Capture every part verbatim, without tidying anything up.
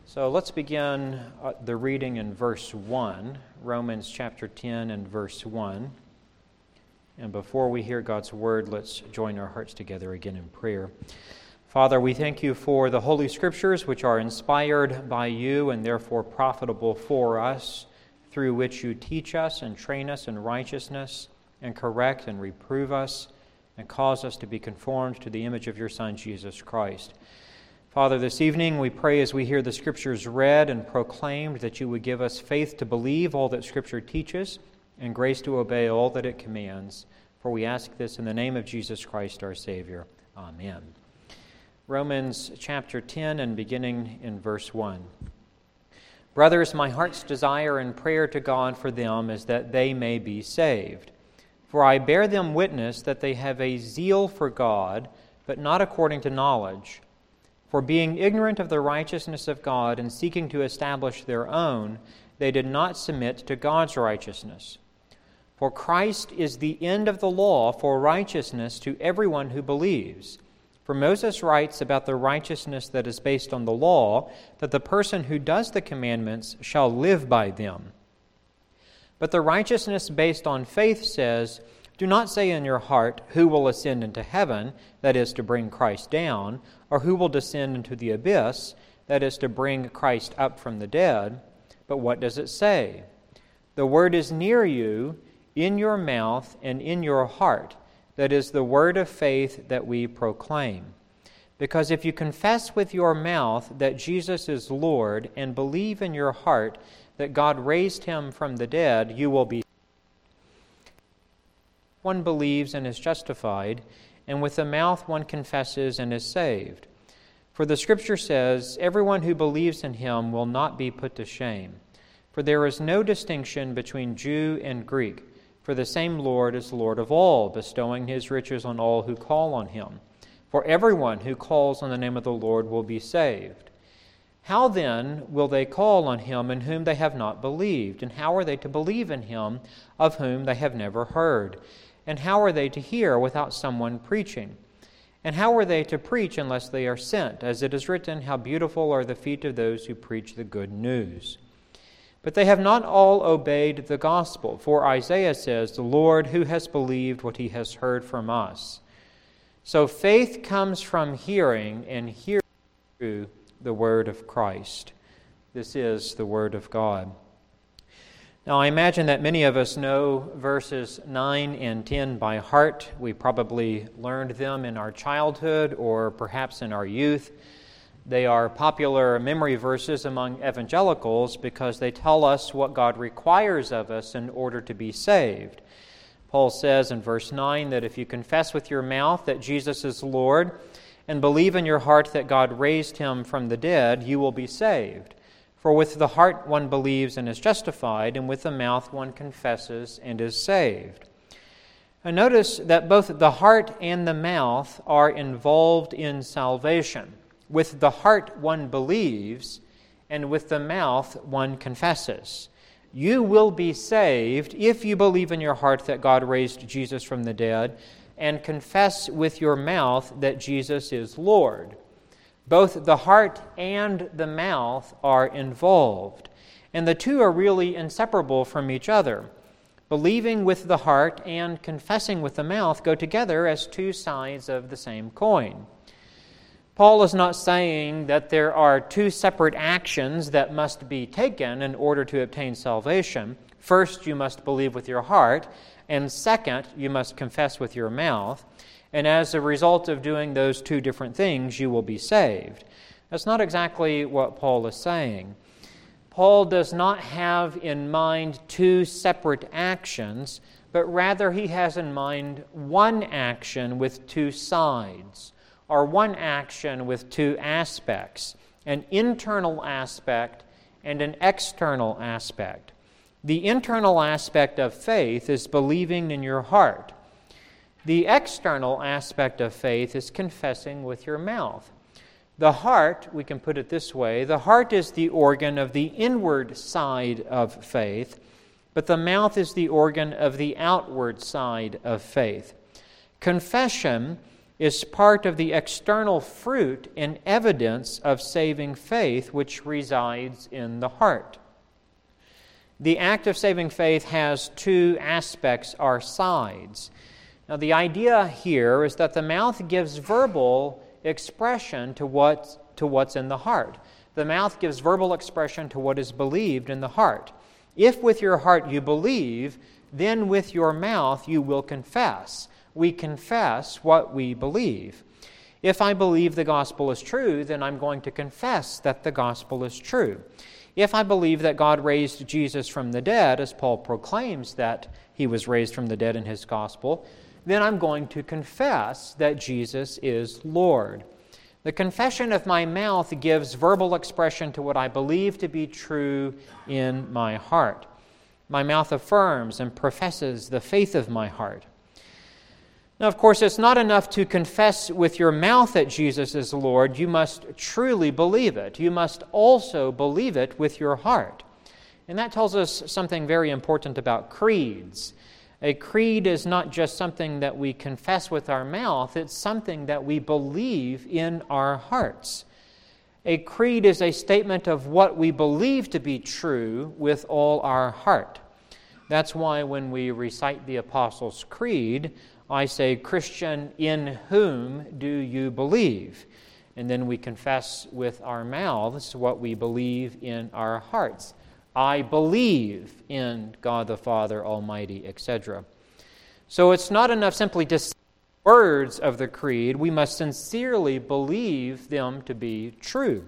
So let's begin uh, the reading in verse one, Romans chapter ten and verse one. And before we hear God's word, let's join our hearts together again in prayer. Father, we thank you for the Holy Scriptures, which are inspired by you and therefore profitable for us, through which you teach us and train us in righteousness and correct and reprove us and cause us to be conformed to the image of your Son, Jesus Christ. Father, this evening we pray as we hear the Scriptures read and proclaimed that you would give us faith to believe all that Scripture teaches and grace to obey all that it commands. For we ask this in the name of Jesus Christ our Savior. Amen. Romans chapter ten and beginning in verse one. Brothers, my heart's desire and prayer to God for them is that they may be saved. For I bear them witness that they have a zeal for God, but not according to knowledge. For being ignorant of the righteousness of God and seeking to establish their own, they did not submit to God's righteousness. For Christ is the end of the law for righteousness to everyone who believes. For Moses writes about the righteousness that is based on the law, that the person who does the commandments shall live by them. But the righteousness based on faith says, do not say in your heart, who will ascend into heaven, that is to bring Christ down, or who will descend into the abyss, that is to bring Christ up from the dead. But what does it say? The word is near you, in your mouth and in your heart. That is the word of faith that we proclaim. Because if you confess with your mouth that Jesus is Lord and believe in your heart that God raised him from the dead, you will be. One believes and is justified, and with the mouth one confesses and is saved. For the Scripture says, everyone who believes in him will not be put to shame. For there is no distinction between Jew and Greek, for the same Lord is Lord of all, bestowing his riches on all who call on him. For everyone who calls on the name of the Lord will be saved. How then will they call on him in whom they have not believed? And how are they to believe in him of whom they have never heard? And how are they to hear without someone preaching? And how are they to preach unless they are sent? As it is written, how beautiful are the feet of those who preach the good news. But they have not all obeyed the gospel. For Isaiah says, the Lord, who has believed what he has heard from us? So faith comes from hearing, and hearing through the word of Christ. This is the word of God. Now, I imagine that many of us know verses nine and ten by heart. We probably learned them in our childhood or perhaps in our youth. They are popular memory verses among evangelicals because they tell us what God requires of us in order to be saved. Paul says in verse nine that if you confess with your mouth that Jesus is Lord and believe in your heart that God raised him from the dead, you will be saved. For with the heart one believes and is justified, and with the mouth one confesses and is saved. And notice that both the heart and the mouth are involved in salvation. With the heart one believes, and with the mouth one confesses. You will be saved if you believe in your heart that God raised Jesus from the dead, and confess with your mouth that Jesus is Lord. Both the heart and the mouth are involved, and the two are really inseparable from each other. Believing with the heart and confessing with the mouth go together as two sides of the same coin. Paul is not saying that there are two separate actions that must be taken in order to obtain salvation. First, you must believe with your heart, and second, you must confess with your mouth. And as a result of doing those two different things, you will be saved. That's not exactly what Paul is saying. Paul does not have in mind two separate actions, but rather he has in mind one action with two sides, or one action with two aspects, an internal aspect and an external aspect. The internal aspect of faith is believing in your heart. The external aspect of faith is confessing with your mouth. The heart, we can put it this way, the heart is the organ of the inward side of faith, but the mouth is the organ of the outward side of faith. Confession is part of the external fruit and evidence of saving faith which resides in the heart. The act of saving faith has two aspects or sides. Now, the idea here is that the mouth gives verbal expression to what, to what's in the heart. The mouth gives verbal expression to what is believed in the heart. If with your heart you believe, then with your mouth you will confess. We confess what we believe. If I believe the gospel is true, then I'm going to confess that the gospel is true. If I believe that God raised Jesus from the dead, as Paul proclaims that he was raised from the dead in his gospel, then I'm going to confess that Jesus is Lord. The confession of my mouth gives verbal expression to what I believe to be true in my heart. My mouth affirms and professes the faith of my heart. Now, of course, it's not enough to confess with your mouth that Jesus is Lord. You must truly believe it. You must also believe it with your heart. And that tells us something very important about creeds. A creed is not just something that we confess with our mouth, it's something that we believe in our hearts. A creed is a statement of what we believe to be true with all our heart. That's why when we recite the Apostles' Creed, I say, Christian, in whom do you believe? And then we confess with our mouths what we believe in our hearts. I believe in God the Father Almighty, et cetera. So it's not enough simply to say words of the creed. We must sincerely believe them to be true.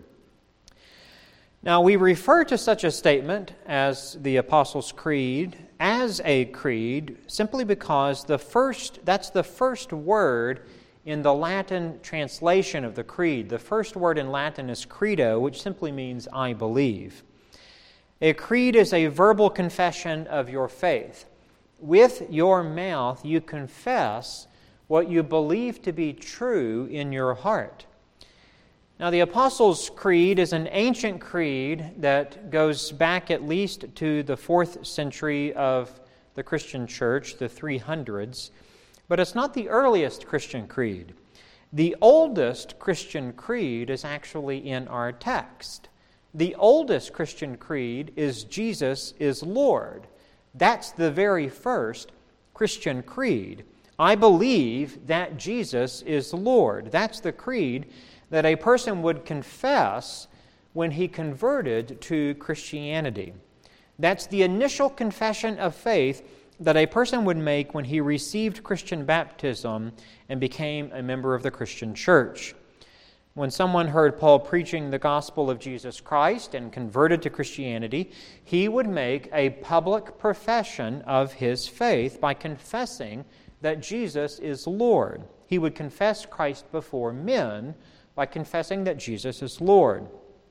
Now, we refer to such a statement as the Apostles' Creed as a creed simply because the first that's the first word in the Latin translation of the creed. The first word in Latin is credo, which simply means I believe. A creed is a verbal confession of your faith. With your mouth, you confess what you believe to be true in your heart. Now, the Apostles' Creed is an ancient creed that goes back at least to the fourth century of the Christian church, the three hundreds, but it's not the earliest Christian creed. The oldest Christian creed is actually in our text. The oldest Christian creed is Jesus is Lord. That's the very first Christian creed. I believe that Jesus is Lord. That's the creed that a person would confess when he converted to Christianity. That's the initial confession of faith that a person would make when he received Christian baptism and became a member of the Christian church. When someone heard Paul preaching the gospel of Jesus Christ and converted to Christianity, he would make a public profession of his faith by confessing that Jesus is Lord. He would confess Christ before men by confessing that Jesus is Lord.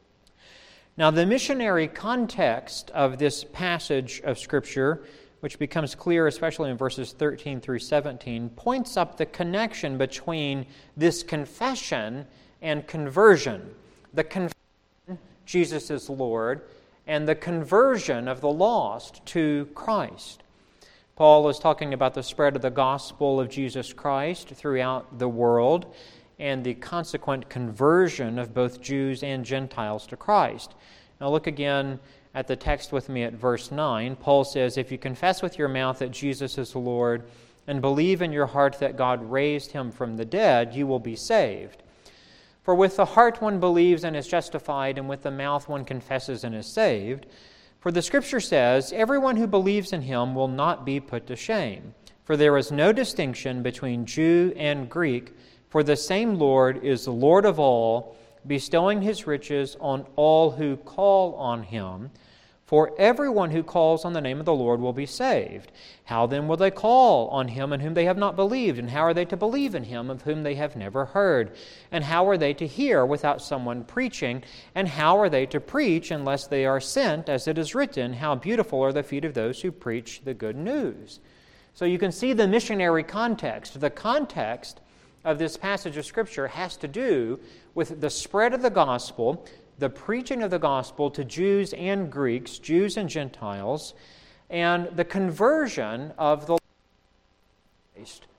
Now, the missionary context of this passage of Scripture, which becomes clear especially in verses thirteen through seventeen, points up the connection between this confession and conversion. The confession, Jesus is Lord, and the conversion of the lost to Christ. Paul is talking about the spread of the gospel of Jesus Christ throughout the world and the consequent conversion of both Jews and Gentiles to Christ. Now look again at the text with me at verse nine. Paul says, if you confess with your mouth that Jesus is the Lord and believe in your heart that God raised him from the dead, you will be saved. For with the heart one believes and is justified, and with the mouth one confesses and is saved. For the Scripture says, everyone who believes in him will not be put to shame. For there is no distinction between Jew and Greek, for the same Lord is the Lord of all, bestowing his riches on all who call on him. For everyone who calls on the name of the Lord will be saved. How then will they call on him in whom they have not believed? And how are they to believe in him of whom they have never heard? And how are they to hear without someone preaching? And how are they to preach unless they are sent? As it is written, how beautiful are the feet of those who preach the good news. So you can see the missionary context. The context of this passage of Scripture has to do with the spread of the gospel, the preaching of the gospel to Jews and Greeks, Jews and Gentiles, and the conversion of the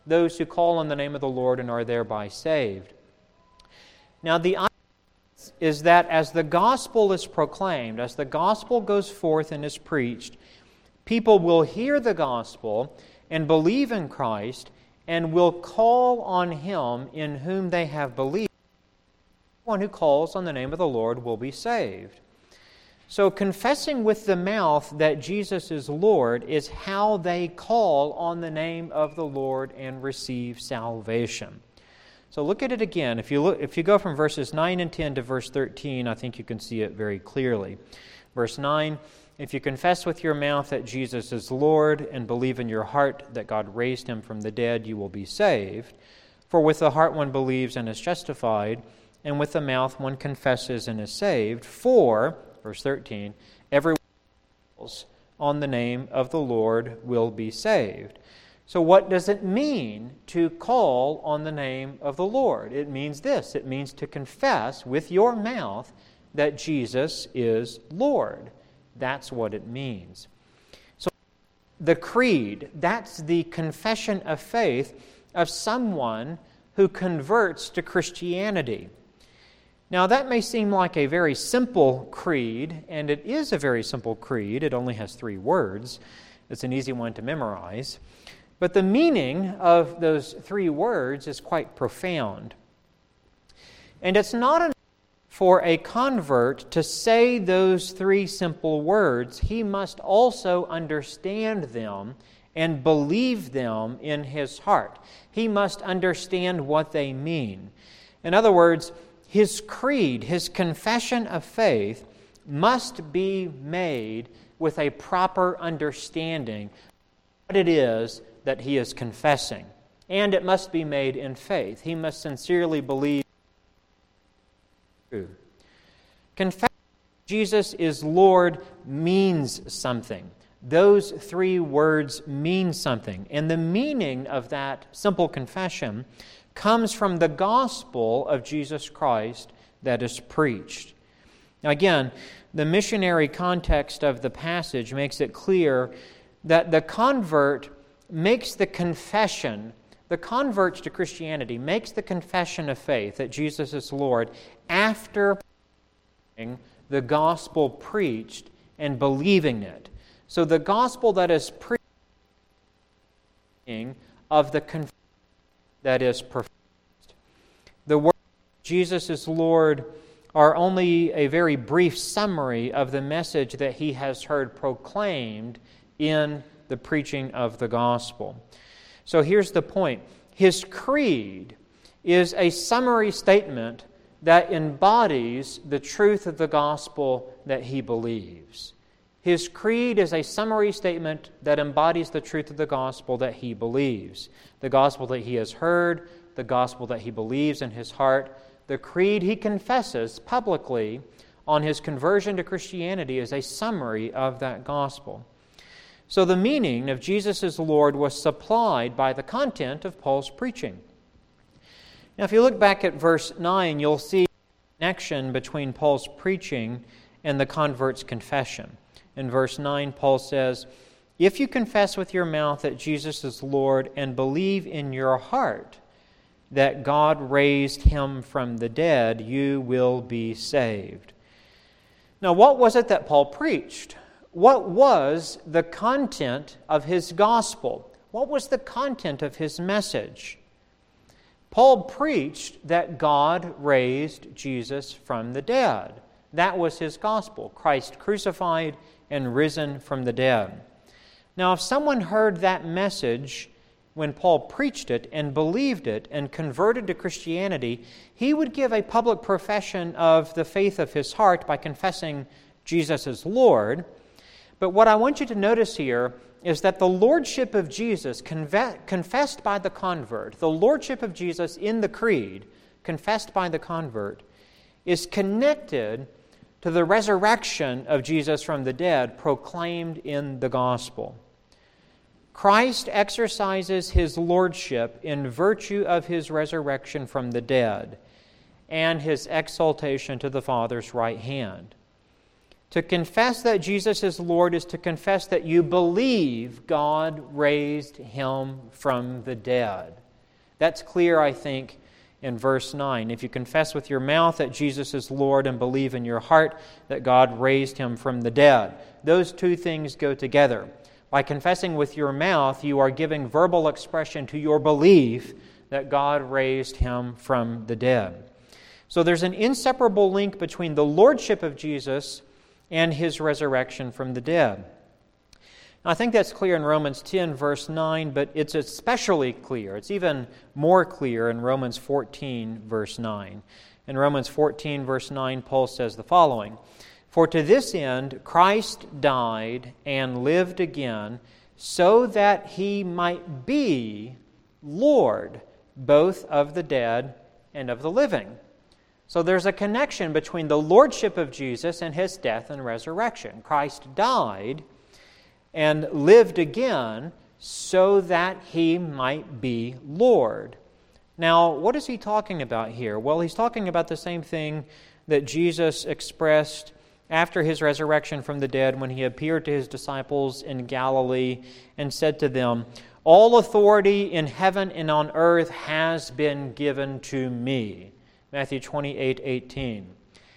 those who call on the name of the Lord and are thereby saved. Now, the idea is that as the gospel is proclaimed, as the gospel goes forth and is preached, people will hear the gospel and believe in Christ and will call on Him in whom they have believed. One who calls on the name of the Lord will be saved. So confessing with the mouth that Jesus is Lord is how they call on the name of the Lord and receive salvation. So look at it again. If you look, if you go from verses nine and ten to verse thirteen, I think you can see it very clearly. Verse nine, if you confess with your mouth that Jesus is Lord and believe in your heart that God raised Him from the dead, you will be saved. For with the heart one believes and is justified, and with the mouth one confesses and is saved. For, verse thirteen, everyone who calls on the name of the Lord will be saved. So what does it mean to call on the name of the Lord? It means this. It means to confess with your mouth that Jesus is Lord. That's what it means. So the creed, that's the confession of faith of someone who converts to Christianity. Now, that may seem like a very simple creed, and it is a very simple creed. It only has three words. It's an easy one to memorize. But the meaning of those three words is quite profound. And it's not enough for a convert to say those three simple words. He must also understand them and believe them in his heart. He must understand what they mean. In other words, his creed, his confession of faith, must be made with a proper understanding of what it is that he is confessing. And it must be made in faith. He must sincerely believe true. Confessing Jesus is Lord means something. Those three words mean something. And the meaning of that simple confession comes from the gospel of Jesus Christ that is preached. Now again, the missionary context of the passage makes it clear that the convert makes the confession, the convert to Christianity makes the confession of faith that Jesus is Lord after the gospel preached and believing it. So the gospel that is preached of the confession that is professed. The words Jesus is Lord are only a very brief summary of the message that he has heard proclaimed in the preaching of the gospel. So here's the point. His creed is a summary statement that embodies the truth of the gospel that he believes. His creed is a summary statement that embodies the truth of the gospel that he believes. The gospel that he has heard, the gospel that he believes in his heart. The creed he confesses publicly on his conversion to Christianity is a summary of that gospel. So the meaning of Jesus as Lord was supplied by the content of Paul's preaching. Now, if you look back at verse nine, you'll see a connection between Paul's preaching and the convert's confession. In verse nine, Paul says, "If you confess with your mouth that Jesus is Lord and believe in your heart that God raised him from the dead, you will be saved." Now, what was it that Paul preached? What was the content of his gospel? What was the content of his message? Paul preached that God raised Jesus from the dead. That was his gospel, Christ crucified and risen from the dead. Now, if someone heard that message when Paul preached it and believed it and converted to Christianity, he would give a public profession of the faith of his heart by confessing Jesus as Lord. But what I want you to notice here is that the lordship of Jesus conve- confessed by the convert, the lordship of Jesus in the creed, confessed by the convert, is connected to the resurrection of Jesus from the dead proclaimed in the gospel. Christ exercises his lordship in virtue of his resurrection from the dead and his exaltation to the Father's right hand. To confess that Jesus is Lord is to confess that you believe God raised him from the dead. That's clear, I think, in verse nine. If you confess with your mouth that Jesus is Lord and believe in your heart that God raised him from the dead. Those two things go together. By confessing with your mouth, you are giving verbal expression to your belief that God raised him from the dead. So there's an inseparable link between the lordship of Jesus and his resurrection from the dead. Now, I think that's clear in Romans ten, verse nine, but it's especially clear. It's even more clear in Romans fourteen, verse nine. In Romans fourteen, verse nine, Paul says the following, "For to this end Christ died and lived again, so that he might be Lord, both of the dead and of the living." So there's a connection between the lordship of Jesus and his death and resurrection. Christ died and lived again so that he might be Lord. Now, what is he talking about here? Well, he's talking about the same thing that Jesus expressed after his resurrection from the dead when he appeared to his disciples in Galilee and said to them, "All authority in heaven and on earth has been given to me." Matthew twenty-eight eighteen.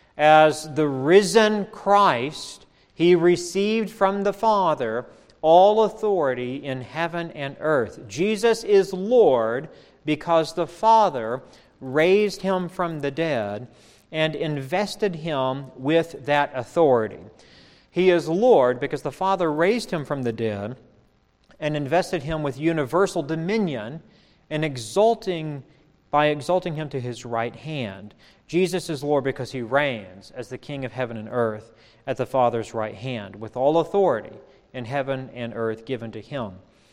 As the risen Christ, he received from the Father all authority in heaven and earth. Jesus is Lord because the Father raised him from the dead and invested him with that authority. He is Lord because the Father raised him from the dead and invested him with universal dominion and exalting by exalting him to his right hand. Jesus is Lord because he reigns as the King of heaven and earth at the Father's right hand, with all authority in heaven and earth given to him.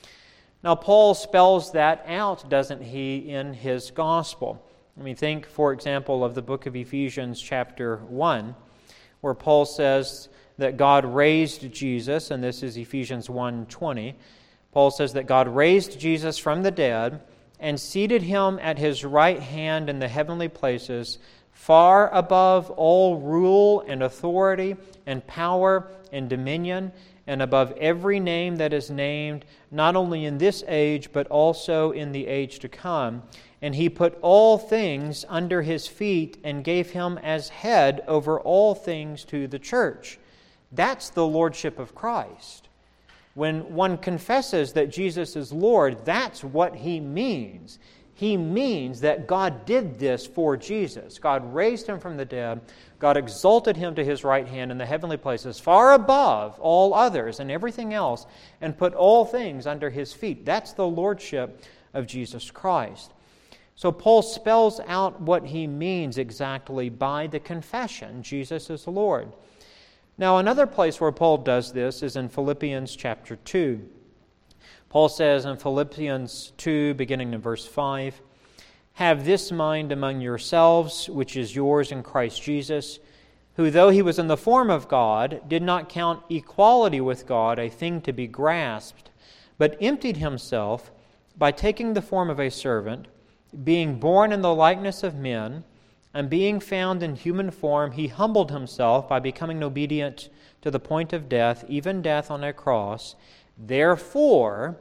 Now, Paul spells that out, doesn't he, in his gospel? I mean, think, for example, of the book of Ephesians chapter one, where Paul says that God raised Jesus, and this is Ephesians one twenty. Paul says that God raised Jesus from the dead and seated him at his right hand in the heavenly places, far above all rule and authority and power and dominion, and above every name that is named, not only in this age, but also in the age to come. And he put all things under his feet and gave him as head over all things to the church. That's the lordship of Christ. When one confesses that Jesus is Lord, that's what he means. He means that God did this for Jesus. God raised him from the dead. God exalted him to his right hand in the heavenly places, far above all others and everything else, and put all things under his feet. That's the lordship of Jesus Christ. So Paul spells out what he means exactly by the confession, Jesus is Lord. Now, another place where Paul does this is in Philippians chapter two. Paul says in Philippians two, beginning in verse five, "Have this mind among yourselves, which is yours in Christ Jesus, who, though he was in the form of God, did not count equality with God a thing to be grasped, but emptied himself by taking the form of a servant, being born in the likeness of men, and being found in human form, he humbled himself by becoming obedient to the point of death, even death on a cross. Therefore,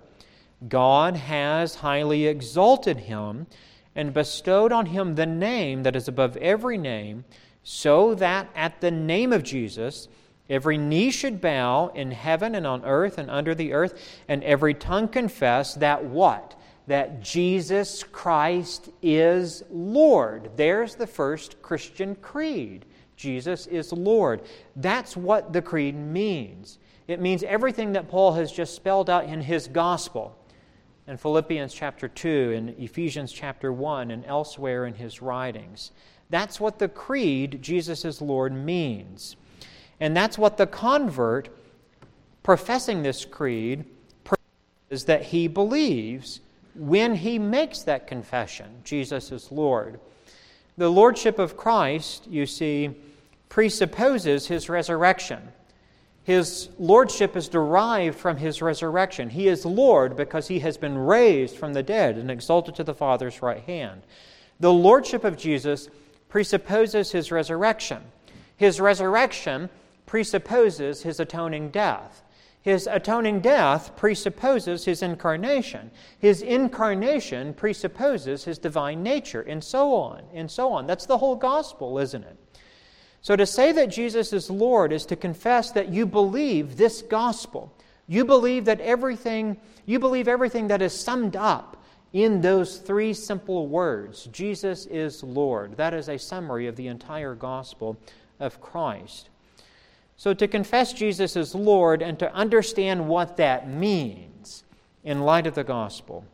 God has highly exalted him and bestowed on him the name that is above every name, so that at the name of Jesus every knee should bow in heaven and on earth and under the earth, and every tongue confess that what? That Jesus Christ is Lord." There's the first Christian creed. Jesus is Lord. That's what the creed means. It means everything that Paul has just spelled out in his gospel, in Philippians chapter two, in Ephesians chapter one, and elsewhere in his writings. That's what the creed, Jesus is Lord, means. And that's what the convert professing this creed is that he believes when he makes that confession, Jesus is Lord. The lordship of Christ, you see, presupposes his resurrection. His lordship is derived from his resurrection. He is Lord because he has been raised from the dead and exalted to the Father's right hand. The lordship of Jesus presupposes his resurrection. His resurrection presupposes his atoning death. His atoning death presupposes his incarnation. His incarnation presupposes his divine nature, and so on, and so on. That's the whole gospel, isn't it? So to say that Jesus is Lord is to confess that you believe this gospel. You believe that everything, you believe everything that is summed up in those three simple words. Jesus is Lord. That is a summary of the entire gospel of Christ. So to confess Jesus as Lord and to understand what that means in light of the gospel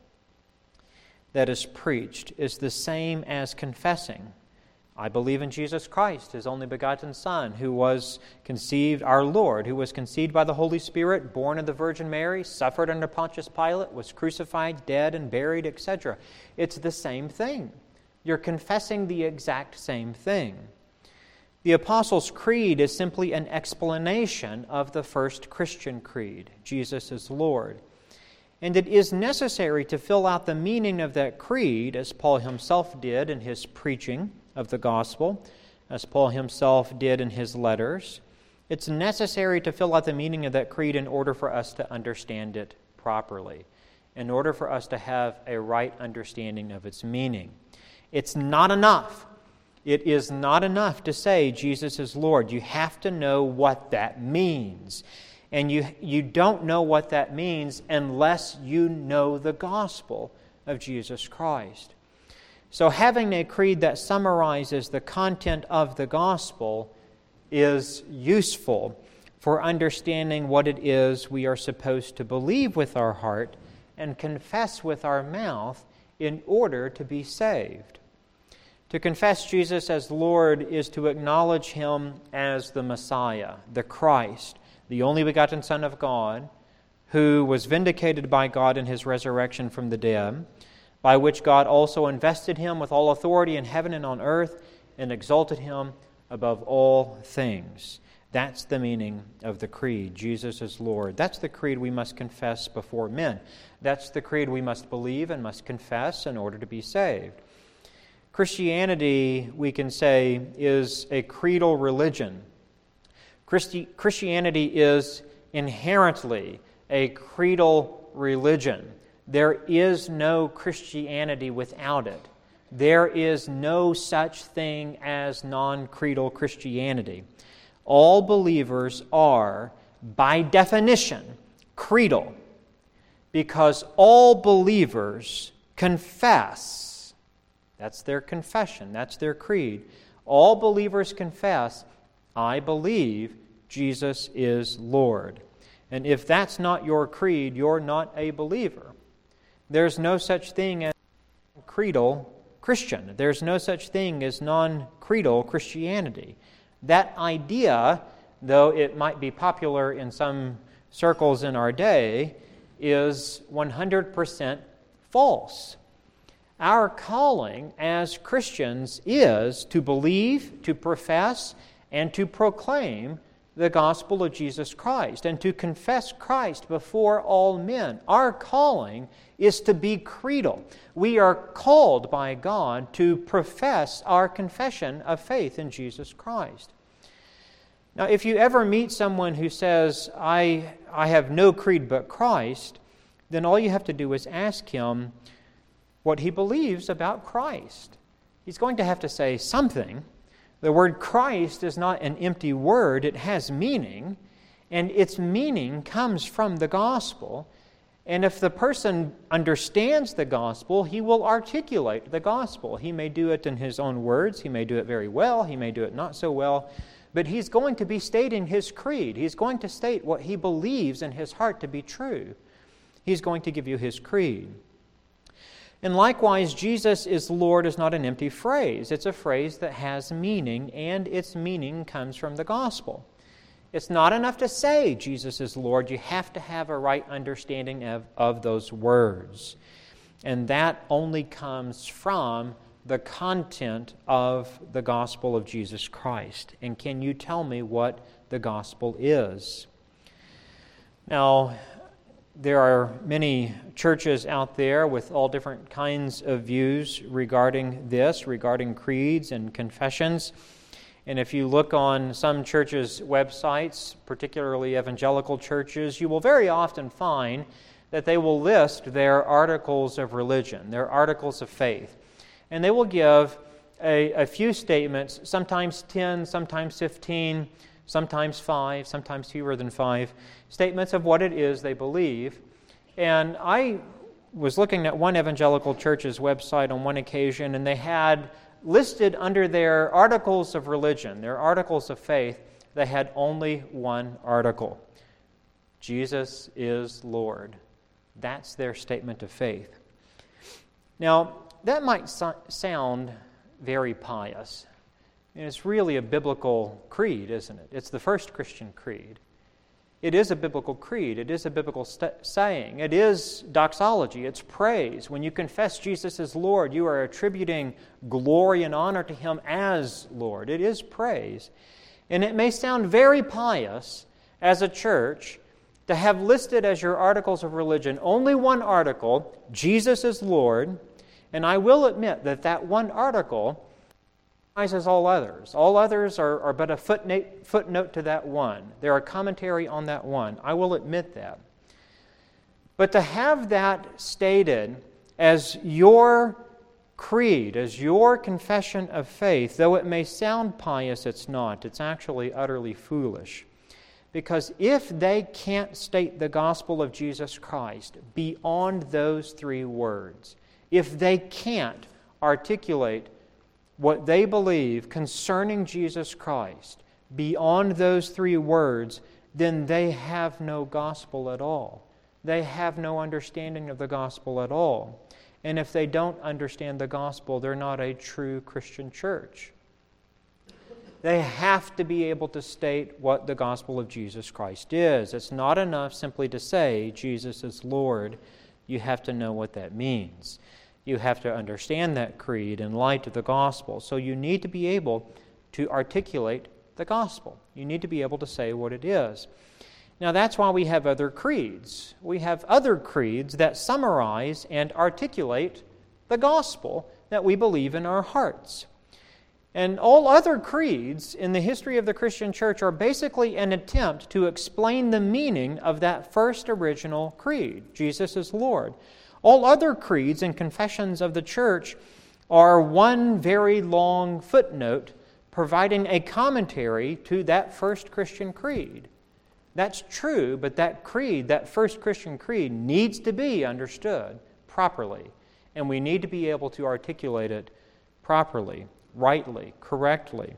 that is preached is the same as confessing, I believe in Jesus Christ, His only begotten Son, who was conceived, our Lord, who was conceived by the Holy Spirit, born of the Virgin Mary, suffered under Pontius Pilate, was crucified, dead, and buried, et cetera. It's the same thing. You're confessing the exact same thing. The Apostles' Creed is simply an explanation of the first Christian creed, Jesus is Lord. And it is necessary to fill out the meaning of that creed, as Paul himself did in his preaching of the gospel, as Paul himself did in his letters. It's necessary to fill out the meaning of that creed in order for us to understand it properly, in order for us to have a right understanding of its meaning. It's not enough. It is not enough to say Jesus is Lord. You have to know what that means. And you, you don't know what that means unless you know the gospel of Jesus Christ. So having a creed that summarizes the content of the gospel is useful for understanding what it is we are supposed to believe with our heart and confess with our mouth in order to be saved. To confess Jesus as Lord is to acknowledge Him as the Messiah, the Christ, the only begotten Son of God, who was vindicated by God in His resurrection from the dead, by which God also invested Him with all authority in heaven and on earth, and exalted Him above all things. That's the meaning of the creed. Jesus is Lord. That's the creed we must confess before men. That's the creed we must believe and must confess in order to be saved. Christianity, we can say, is a creedal religion. Christi- Christianity is inherently a creedal religion. There is no Christianity without it. There is no such thing as non-creedal Christianity. All believers are, by definition, creedal, because all believers confess. That's their confession. That's their creed. All believers confess, I believe Jesus is Lord. And if that's not your creed, you're not a believer. There's no such thing as creedal Christian. There's no such thing as non-creedal Christianity. That idea, though it might be popular in some circles in our day, is one hundred percent false. Our calling as Christians is to believe, to profess, and to proclaim the gospel of Jesus Christ, and to confess Christ before all men. Our calling is to be creedal. We are called by God to profess our confession of faith in Jesus Christ. Now, if you ever meet someone who says, I, I have no creed but Christ, then all you have to do is ask him what he believes about Christ. He's going to have to say something. The word Christ is not an empty word. It has meaning, and its meaning comes from the gospel. And if the person understands the gospel, he will articulate the gospel. He may do it in his own words. He may do it very well. He may do it not so well. But he's going to be stating his creed. He's going to state what he believes in his heart to be true. He's going to give you his creed. And likewise, Jesus is Lord is not an empty phrase. It's a phrase that has meaning, and its meaning comes from the gospel. It's not enough to say Jesus is Lord. You have to have a right understanding of, of those words. And that only comes from the content of the gospel of Jesus Christ. And can you tell me what the gospel is? Now, there are many churches out there with all different kinds of views regarding this, regarding creeds and confessions. And if you look on some churches' websites, particularly evangelical churches, you will very often find that they will list their articles of religion, their articles of faith. And they will give a, a few statements, sometimes ten, sometimes fifteen, sometimes five, sometimes fewer than five, statements of what it is they believe. And I was looking at one evangelical church's website on one occasion, and they had listed under their articles of religion, their articles of faith, they had only one article. Jesus is Lord. That's their statement of faith. Now, that might so- sound very pious. And it's really a biblical creed, isn't it? It's the first Christian creed. It is a biblical creed. It is a biblical st- saying. It is doxology. It's praise. When you confess Jesus as Lord, you are attributing glory and honor to Him as Lord. It is praise. And it may sound very pious as a church to have listed as your articles of religion only one article, Jesus is Lord, and I will admit that that one article as all others. All others are, are but a footnote, footnote to that one. They're a commentary on that one. I will admit that. But to have that stated as your creed, as your confession of faith, though it may sound pious, it's not. It's actually utterly foolish. Because if they can't state the gospel of Jesus Christ beyond those three words, if they can't articulate what they believe concerning Jesus Christ beyond those three words, then they have no gospel at all. They have no understanding of the gospel at all. And if they don't understand the gospel, they're not a true Christian church. They have to be able to state what the gospel of Jesus Christ is. It's not enough simply to say Jesus is Lord. You have to know what that means. You have to understand that creed in light of the gospel. So you need to be able to articulate the gospel. You need to be able to say what it is. Now that's why we have other creeds. We have other creeds that summarize and articulate the gospel that we believe in our hearts. And all other creeds in the history of the Christian church are basically an attempt to explain the meaning of that first original creed, Jesus is Lord. All other creeds and confessions of the church are one very long footnote providing a commentary to that first Christian creed. That's true, but that creed, that first Christian creed, needs to be understood properly, and we need to be able to articulate it properly, rightly, correctly.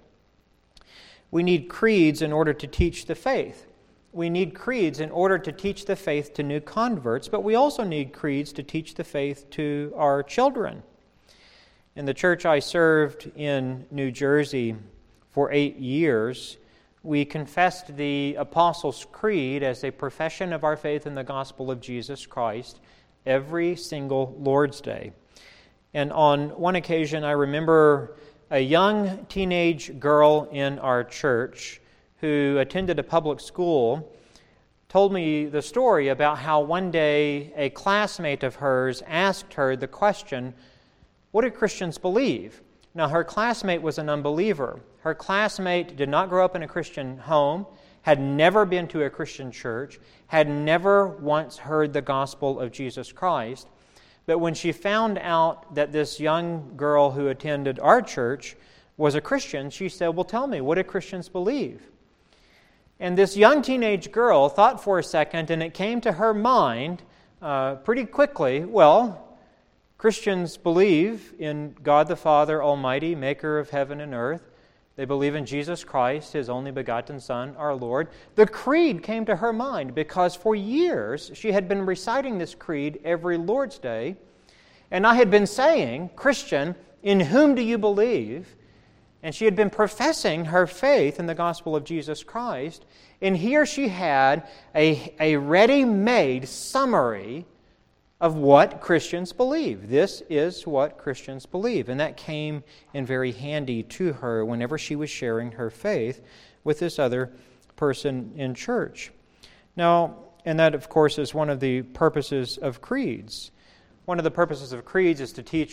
We need creeds in order to teach the faith. We need creeds in order to teach the faith to new converts, but we also need creeds to teach the faith to our children. In the church I served in New Jersey for eight years, we confessed the Apostles' Creed as a profession of our faith in the gospel of Jesus Christ every single Lord's Day. And on one occasion, I remember a young teenage girl in our church who attended a public school told me the story about how one day a classmate of hers asked her the question, what do Christians believe? Now, her classmate was an unbeliever. Her classmate did not grow up in a Christian home, had never been to a Christian church, had never once heard the gospel of Jesus Christ. But when she found out that this young girl who attended our church was a Christian, she said, well, tell me, what do Christians believe? And this young teenage girl thought for a second, and it came to her mind uh, pretty quickly, well, Christians believe in God the Father Almighty, maker of heaven and earth. They believe in Jesus Christ, His only begotten Son, our Lord. The creed came to her mind because for years she had been reciting this creed every Lord's Day, and I had been saying, Christian, in whom do you believe? And she had been professing her faith in the gospel of Jesus Christ, and here she had a, a ready-made summary of what Christians believe. This is what Christians believe. And that came in very handy to her whenever she was sharing her faith with this other person in church. Now, and that, of course, is one of the purposes of creeds. One of the purposes of creeds is to teach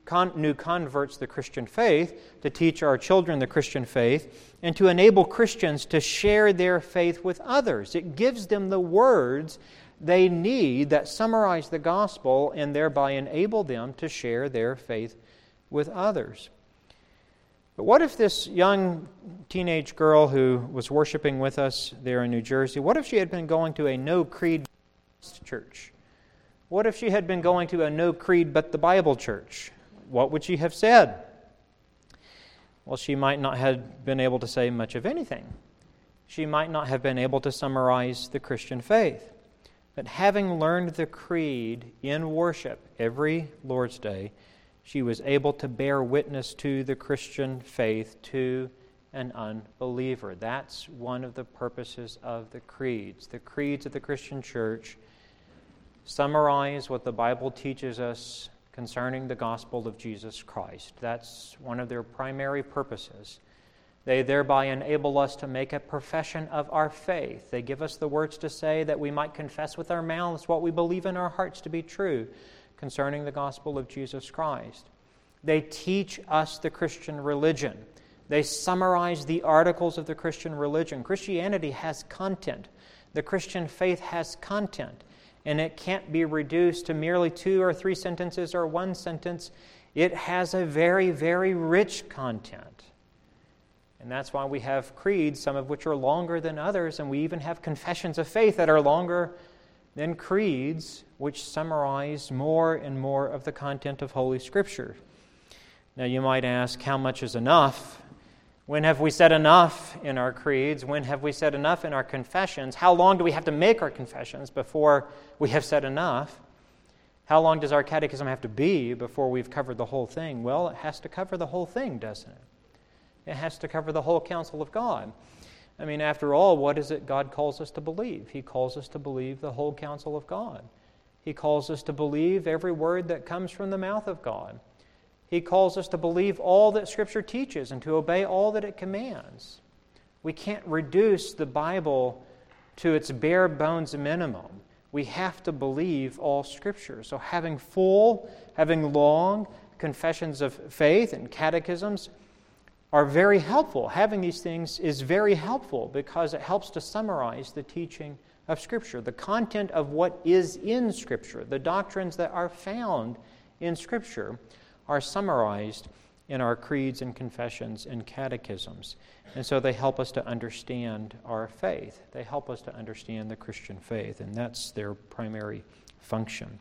con- new converts the Christian faith, to teach our children the Christian faith, and to enable Christians to share their faith with others. It gives them the words they need that summarize the gospel and thereby enable them to share their faith with others. But what if this young teenage girl who was worshiping with us there in New Jersey, what if she had been going to a no-creed church? What if she had been going to a no-creed but the Bible church? What would she have said? Well, she might not have been able to say much of anything. She might not have been able to summarize the Christian faith. But having learned the creed in worship every Lord's Day, she was able to bear witness to the Christian faith to an unbeliever. That's one of the purposes of the creeds. The creeds of the Christian church summarize what the Bible teaches us concerning the gospel of Jesus Christ. That's one of their primary purposes. They thereby enable us to make a profession of our faith. They give us the words to say that we might confess with our mouths what we believe in our hearts to be true concerning the gospel of Jesus Christ. They teach us the Christian religion. They summarize the articles of the Christian religion. Christianity has content. The Christian faith has content. And it can't be reduced to merely two or three sentences or one sentence. It has a very, very rich content. And that's why we have creeds, some of which are longer than others, and we even have confessions of faith that are longer than creeds, which summarize more and more of the content of Holy Scripture. Now you might ask, how much is enough? When have we said enough in our creeds? When have we said enough in our confessions? How long do we have to make our confessions before we have said enough? How long does our catechism have to be before we've covered the whole thing? Well, it has to cover the whole thing, doesn't it? It has to cover the whole counsel of God. I mean, after all, what is it God calls us to believe? He calls us to believe the whole counsel of God. He calls us to believe every word that comes from the mouth of God. He calls us to believe all that Scripture teaches and to obey all that it commands. We can't reduce the Bible to its bare bones minimum. We have to believe all Scripture. So having full, having long confessions of faith and catechisms are very helpful. Having these things is very helpful because it helps to summarize the teaching of Scripture, the content of what is in Scripture, the doctrines that are found in Scripture are summarized in our creeds and confessions and catechisms. And so they help us to understand our faith. They help us to understand the Christian faith, and that's their primary function.